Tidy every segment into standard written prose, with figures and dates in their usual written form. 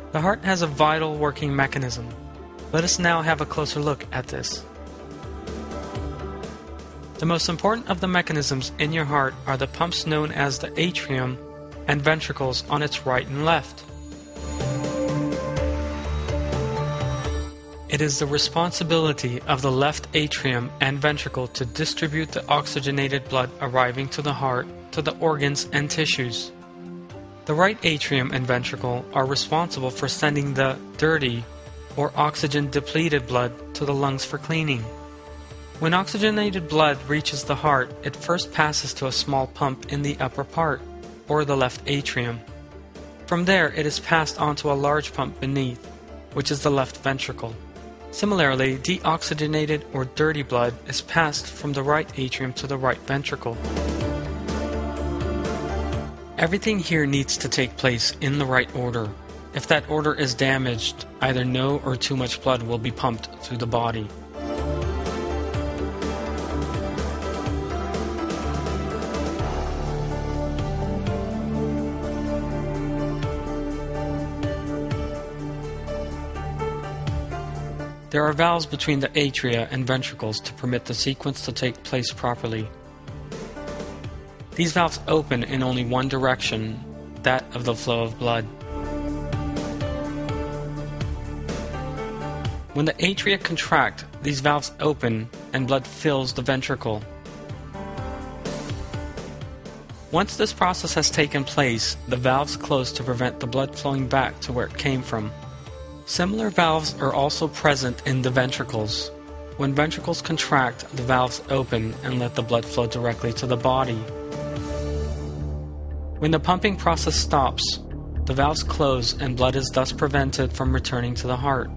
The heart has a vital working mechanism. Let us now have a closer look at this. The most important of the mechanisms in your heart are the pumps known as the atrium and ventricles on its right and left. It is the responsibility of the left atrium and ventricle to distribute the oxygenated blood arriving to the heart to the organs and tissues. The right atrium and ventricle are responsible for sending the dirty or oxygen-depleted blood to the lungs for cleaning. When oxygenated blood reaches the heart, it first passes to a small pump in the upper part, or the left atrium. From there, it is passed onto a large pump beneath, which is the left ventricle. Similarly, deoxygenated or dirty blood is passed from the right atrium to the right ventricle. Everything here needs to take place in the right order. If that order is damaged, either no or too much blood will be pumped through the body. There are valves between the atria and ventricles to permit the sequence to take place properly. These valves open in only one direction, that of the flow of blood. When the atria contract, these valves open and blood fills the ventricle. Once this process has taken place, the valves close to prevent the blood flowing back to where it came from. Similar valves are also present in the ventricles. When ventricles contract, the valves open and let the blood flow directly to the body. When the pumping process stops, the valves close and blood is thus prevented from returning to the heart.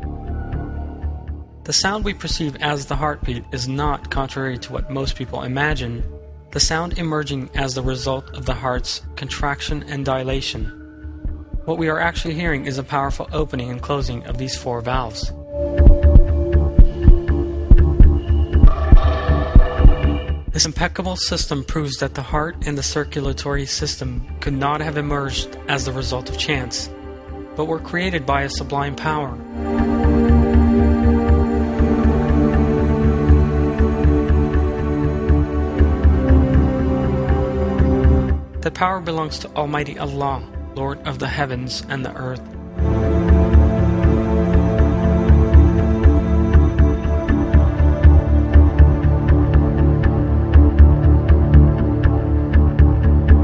The sound we perceive as the heartbeat is not contrary to what most people imagine, the sound emerging as the result of the heart's contraction and dilation. What we are actually hearing is a powerful opening and closing of these four valves. This impeccable system proves that the heart and the circulatory system could not have emerged as the result of chance, but were created by a sublime power. That power belongs to Almighty Allah, Lord of the heavens and the earth,